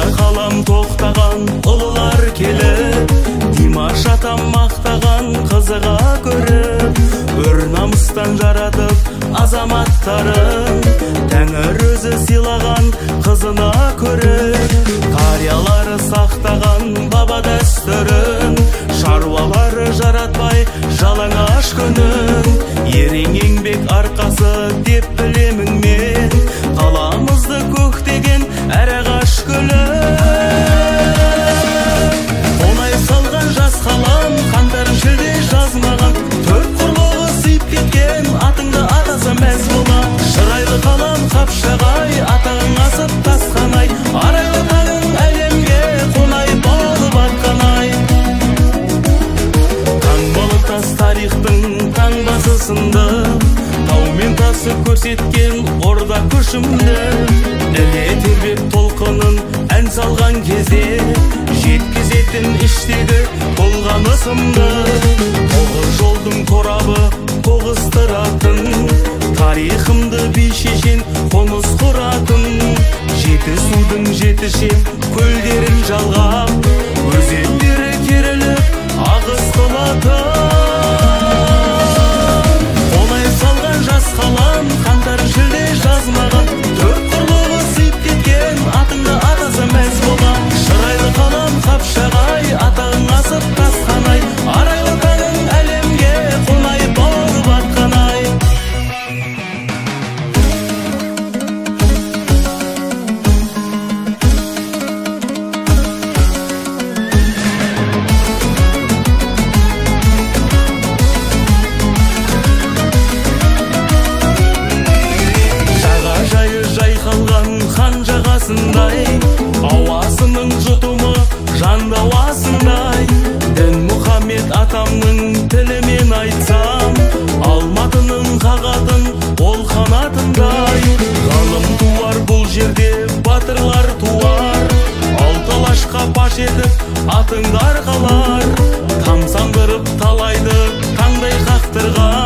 қалам тоқтаған ұлылар келіп, Димаш атам мақтаған қызыға көріп, өр намыстан жаратып азаматтарын, Тәңір өзі сыйлаған қызына көріп, қариялары сақтаған баба дәстүрін, шаруалары жаратпай жалаңаш күнін, ерең еңбек арқасы деп білемін мен, қаламызды көктеген әр ағаш гүлі. Қонай салған жас қалам, қаңтар шілде жазмаған, төрт құрлығы сыйып кеткен атыңды атаса мәз бола. Шырайлы қалам қапшағай, атағың асып тасқанай, арайлы таңың әлемге қонай болып атқан ай. Таңбалы тас тарихтың таңбасы сынды, тау мен тасы көрсеткен орда көшімді, іле тербеп толқынын ән салған кезде, жеткізетін іштегі толғанысымды. Тоғыз жолдың торабы тоғыстыратын, тарихымды би шешен қоныс құратын, жеті судың жеті шет көлдерін жалғап, өзендері керіліп ағыс қылатын. Қонай салған жас қалам, қаңтар шілде жазмаған, төрт құрлығы сыйып кеткен атыңды атаса мәз бола. Шырайлы қалам қапшағай, атағың асып тасқанай, арайлы таңың әлемге қонай болып атқан ай. Жағажайы жайқалған хан жағасындай, ауасының жұтымы жан дауасындай, дін Мұхаммед атамның тілімен айтсам, Алматының қағатын ол қанатындай. Ғалым туар бұл жерде, батырлар туар, алты алашқа паш етіп атыңдар қалар, тамсандырып талайды таңдай қақтырған.